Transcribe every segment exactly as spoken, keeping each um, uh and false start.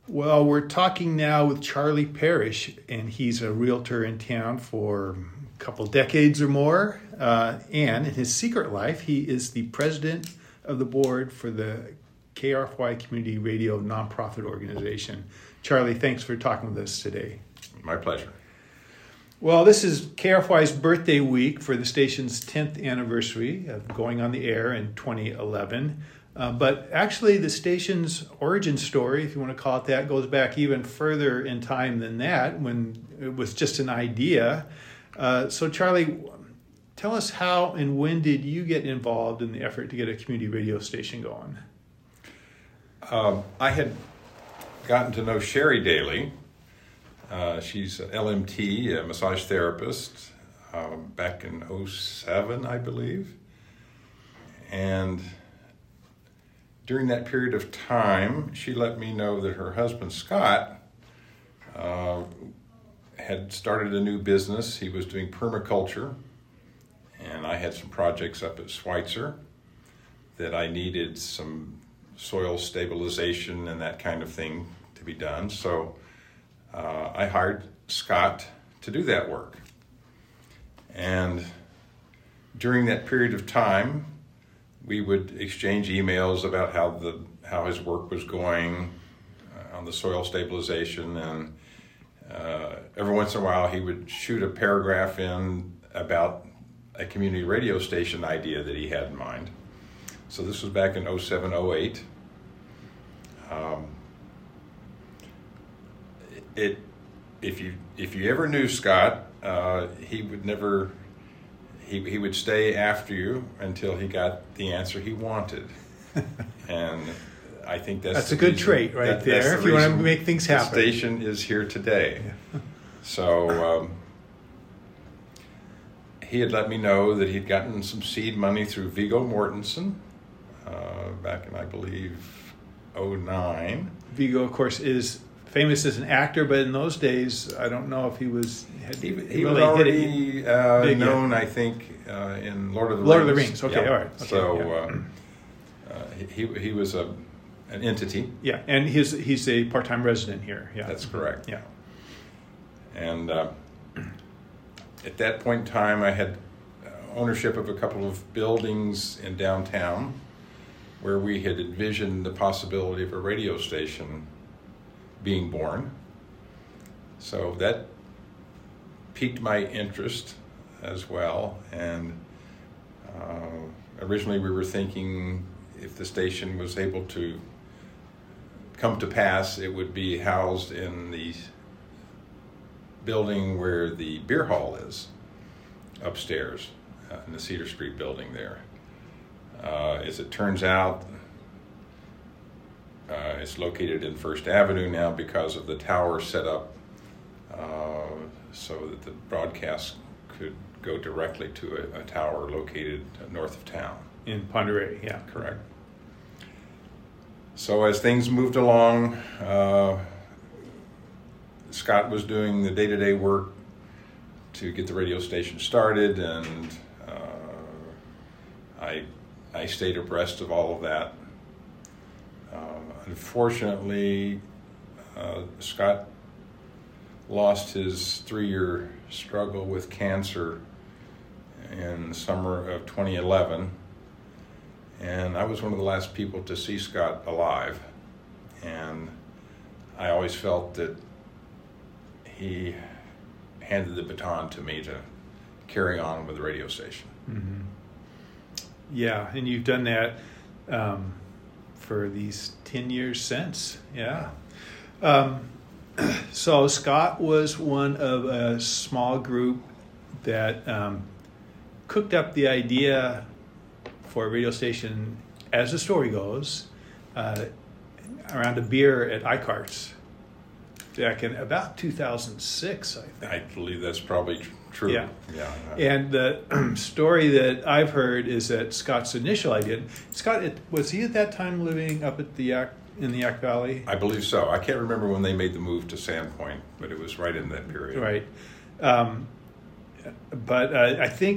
Well, we're talking now with Charlie Parrish, and he's a realtor in town for a couple decades or more. Uh, and in his secret life, he is the president of the board for the K R F Y Community Radio nonprofit organization. Charlie, thanks for talking with us today. My pleasure. Well, this is K R F Y's birthday week for the station's tenth anniversary of going on the air in twenty eleven. Uh, but actually, the station's origin story, if you want to call it that, goes back even further in time than that, when it was just an idea. Uh, so, Charlie, tell us how and when did you get involved in the effort to get a community radio station going? Um, I had gotten to know Sherry Daly. Uh, she's an L M T, a massage therapist, uh, back in oh seven, I believe. And during that period of time, she let me know that her husband, Scott, uh, had started a new business. He was doing permaculture, and I had some projects up at Schweitzer that I needed some soil stabilization and that kind of thing to be done. So uh, I hired Scott to do that work. And during that period of time, we would exchange emails about how the how his work was going uh, on the soil stabilization, and uh, every once in a while he would shoot a paragraph in about a community radio station idea that he had in mind. So this was back in oh seven, oh eight. Um, it if you if you ever knew Scott, uh, he would never. He he would stay after you until he got the answer he wanted, and I think that's that's a good trait right that, there. The if you want to make things happen, the station is here today. Yeah. So um, he had let me know that he'd gotten some seed money through Viggo Mortensen uh, back in, I believe, oh nine. Viggo, of course, is famous as an actor, but in those days, I don't know if he was. Had, he, he really was already hit it uh, big known, yet. I think, uh, in Lord of the Lord Rings. of the Rings. Okay, yeah. all right. Okay, so yeah. uh, uh, he he was a an entity. Yeah, and he's he's a part-time resident here. Yeah, that's correct. Yeah, and uh, at that point in time, I had ownership of a couple of buildings in downtown where we had envisioned the possibility of a radio station being born. So that piqued my interest as well, and uh, originally we were thinking if the station was able to come to pass, it would be housed in the building where the beer hall is, upstairs uh, in the Cedar Street building there. Uh, as it turns out, uh, it's located in First Avenue now because of the tower set up uh, so that the broadcast could go directly to a, a tower located north of town. In Ponderay, yeah. Correct. So as things moved along, uh, Scott was doing the day-to-day work to get the radio station started, and uh, I I stayed abreast of all of that. Uh, unfortunately, uh, Scott lost his three-year struggle with cancer in the summer of twenty eleven, and I was one of the last people to see Scott alive, and I always felt that he handed the baton to me to carry on with the radio station. Mm-hmm. Yeah, and you've done that um, for these ten years since. Yeah. Um, so Scott was one of a small group that um, cooked up the idea for a radio station, as the story goes, uh, around a beer at Eichardt's back in about two thousand six, I think. I believe that's probably tr- true. Yeah. yeah. And the story that I've heard is that Scott's initial idea, Scott, was he at that time living up at the Yak, in the Yak Valley? I believe so. I can't remember when they made the move to Sandpoint, but it was right in that period. Right. Um, but uh, I think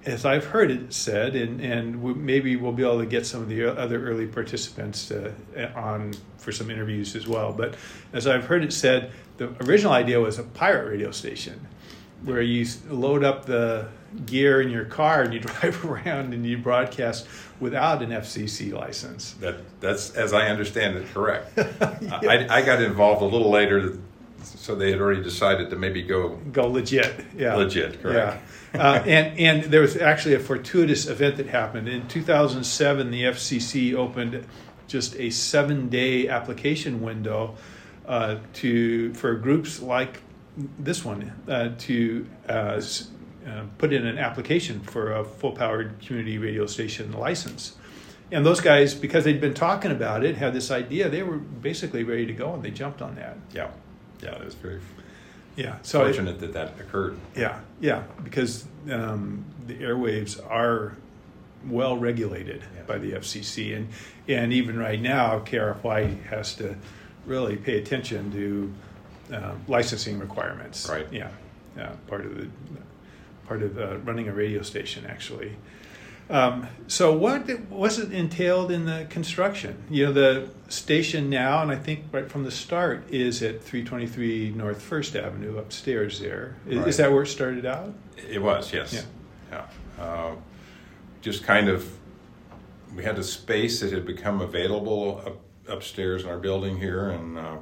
as I've heard it said, and, and we, maybe we'll be able to get some of the other early participants uh, on for some interviews as well. But as I've heard it said, the original idea was a pirate radio station where you load up the gear in your car and you drive around and you broadcast without an F C C license. That that's, as I understand it, correct. yeah. I, I got involved a little later, so they had already decided to maybe go go legit. Yeah, legit. Correct. Yeah. Uh, and and there was actually a fortuitous event that happened in two thousand seven. The F C C opened just a seven-day application window uh, to for groups like this one uh, to uh, uh, put in an application for a full-powered community radio station license. And those guys, because they'd been talking about it, had this idea, they were basically ready to go, and they jumped on that. Yeah, yeah, it was very yeah. So fortunate it, that that occurred. Yeah, yeah, because um, the airwaves are well regulated yeah. by the F C C, and and even right now, K R F Y has to really pay attention to uh, licensing requirements. Right. Yeah, yeah, part of the part of uh, running a radio station, actually. Um, so what was it entailed in the construction? You know, the station now, and I think right from the start, is at three twenty-three North First Avenue upstairs there. Is, right. is that where it started out? It was, yes. Yeah. yeah. Uh, just kind of, we had a space that had become available up, upstairs in our building here, and uh,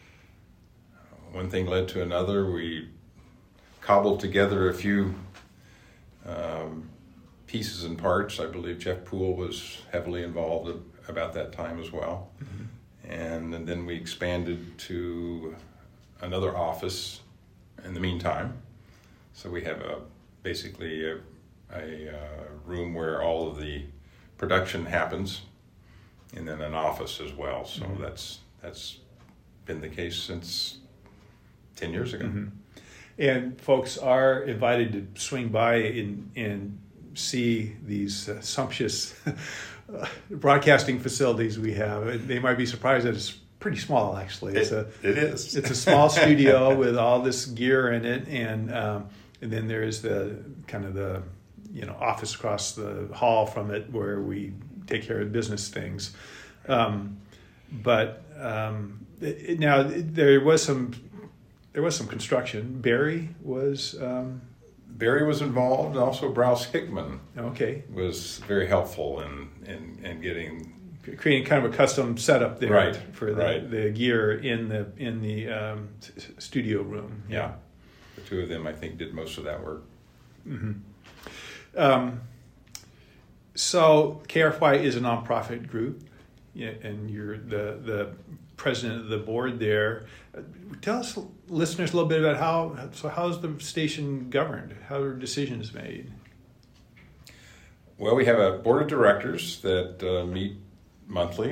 one thing led to another. We cobbled together a few um, pieces and parts. I believe Jeff Poole was heavily involved about that time as well. Mm-hmm. And, and then we expanded to another office in the meantime. So we have a basically a, a uh, room where all of the production happens, and then an office as well. So mm-hmm. that's that's been the case since ten years ago. Mm-hmm. And folks are invited to swing by and, and see these uh, sumptuous uh, broadcasting facilities we have. They might be surprised that it's pretty small, actually. It's it, a, it is. It's a small studio with all this gear in it, and um, and then there's the kind of the you know office across the hall from it where we take care of business things. Um, but um, it, now there was some there was some construction. Barry was. Um, Barry was involved, and also Browse Hickman okay. was very helpful in, in, in getting creating kind of a custom setup there right, for the, right. the gear in the in the um, studio room. Yeah. yeah, the two of them I think did most of that work. Mm-hmm. Um, so K R F Y is a nonprofit group, and you're the the president of the board there. Tell us, listeners, a little bit about how. So, how's the station governed? How are decisions made? Well, we have a board of directors that uh, meet monthly.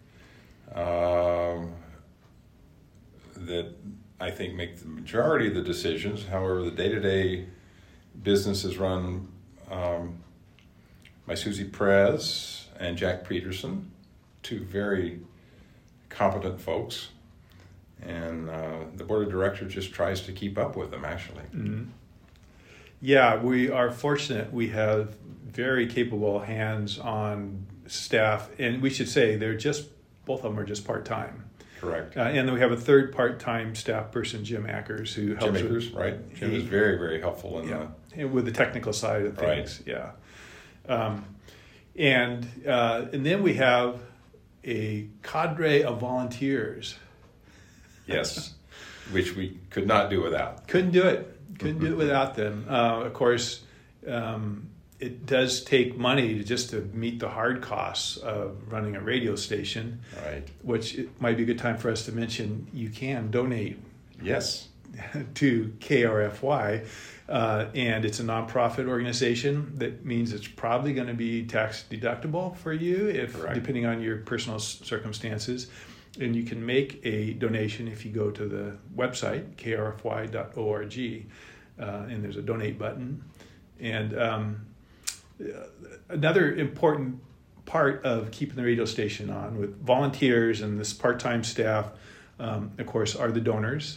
Uh, that I think make the majority of the decisions. However, the day-to-day business is run um, by Susie Perez and Jack Peterson, two very competent folks. And uh, the board of directors just tries to keep up with them, actually. Mm-hmm. Yeah, we are fortunate. We have very capable hands-on staff. And we should say they're just, both of them are just part-time. Correct. Uh, and then we have a third part-time staff person, Jim Ackers, who helps. Jim Ackers, right. Jim he, is very, very helpful in yeah, the... with the technical side of things. Right. Yeah. Um, and uh, and then we have a cadre of volunteers. Yes, which we could not do without. Couldn't do it. Couldn't do it without them. Uh, of course, um, it does take money to just to meet the hard costs of running a radio station. Right. Which it might be a good time for us to mention. You can donate. Yes. To K R F Y, uh, and it's a nonprofit organization. That means it's probably going to be tax deductible for you, if Correct. Depending on your personal circumstances. And you can make a donation if you go to the website, k r f y dot org, uh, and there's a donate button. And um, another important part of keeping the radio station on with volunteers and this part-time staff, um, of course, are the donors.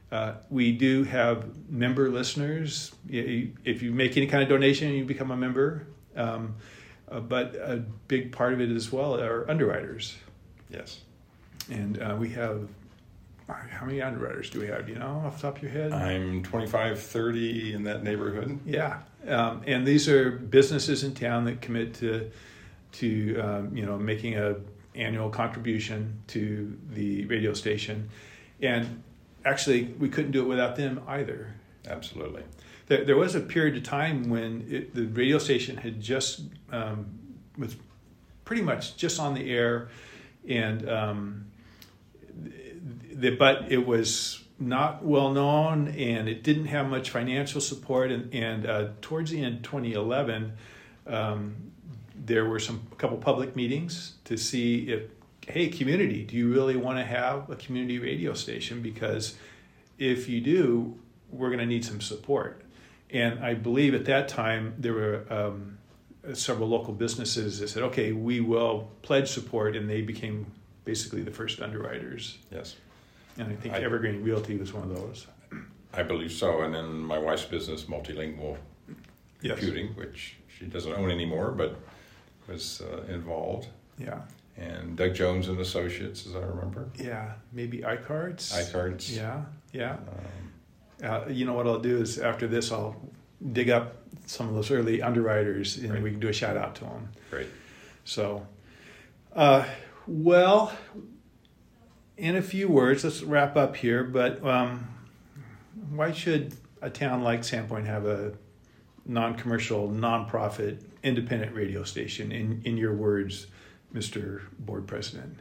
Uh, we do have member listeners. If you make any kind of donation, you become a member. Um, uh, but a big part of it as well are underwriters. Yes. And uh, we have, how many underwriters do we have? Do you know off the top of your head? I'm twenty-five, thirty in that neighborhood. Yeah. Um, and these are businesses in town that commit to, to um, you know, making a annual contribution to the radio station. And actually, we couldn't do it without them either. Absolutely. There, there was a period of time when it, the radio station had just um, was pretty much just on the air, and um, the, but it was not well known, and it didn't have much financial support. And, and uh, towards the end of twenty eleven, um, there were some a couple public meetings to see if, hey, community, do you really want to have a community radio station? Because if you do, we're going to need some support. And I believe at that time there were um, several local businesses that said, okay, we will pledge support, and they became basically the first underwriters. Yes. And I think I, Evergreen Realty was one of those. I believe so. And then my wife's business, Multilingual Yes. Computing, which she doesn't own anymore, but was uh, involved. Yeah. And Doug Jones and Associates, as I remember. Yeah, maybe iCards. iCards. Yeah, yeah. Um, Uh, you know what I'll do is after this, I'll dig up some of those early underwriters, and Right. we can do a shout out to them. great. So, uh, well, in a few words, let's wrap up here. But um, why should a town like Sandpoint have a non-commercial, non-profit, independent radio station? In in your words, Mister Board President.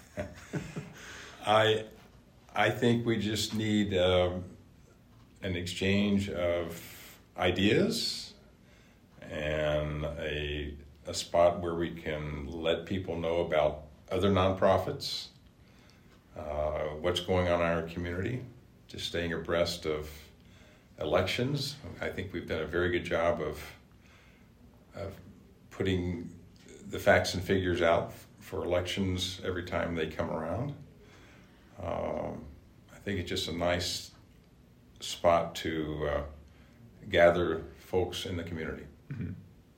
I, I think we just need um, an exchange of ideas and a a spot where we can let people know about other nonprofits, uh, what's going on in our community, just staying abreast of elections. I think we've done a very good job of of putting the facts and figures out for elections every time they come around. Um, I think it's just a nice spot to uh, gather folks in the community. Mm-hmm.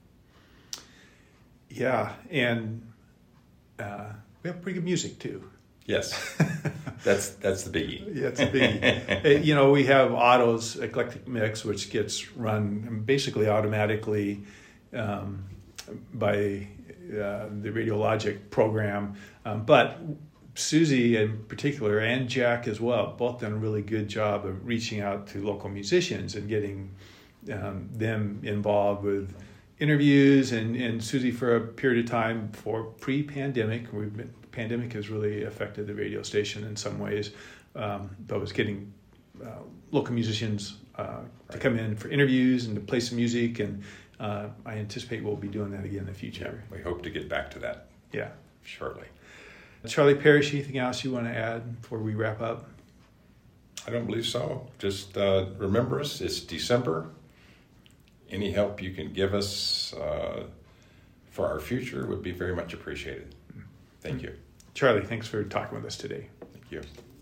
Yeah, and uh, we have pretty good music too. Yes, that's that's the biggie. Yeah, it's a biggie. You know, we have Otto's Eclectic Mix, which gets run basically automatically um, by uh, the Radiologic program. Um, but Susie in particular, and Jack as well, both done a really good job of reaching out to local musicians and getting um, them involved with interviews. And, and Susie, for a period of time for pre-pandemic, we've been, pandemic has really affected the radio station in some ways, um, but was getting uh, local musicians uh, to come in for interviews and to play some music, and uh, I anticipate we'll be doing that again in the future. We hope to get back to that Yeah. shortly. Charlie Parrish, anything else you want to add before we wrap up? I don't believe so. Just uh, remember us, it's December. Any help you can give us uh, for our future would be very much appreciated. Thank you. Charlie, thanks for talking with us today. Thank you.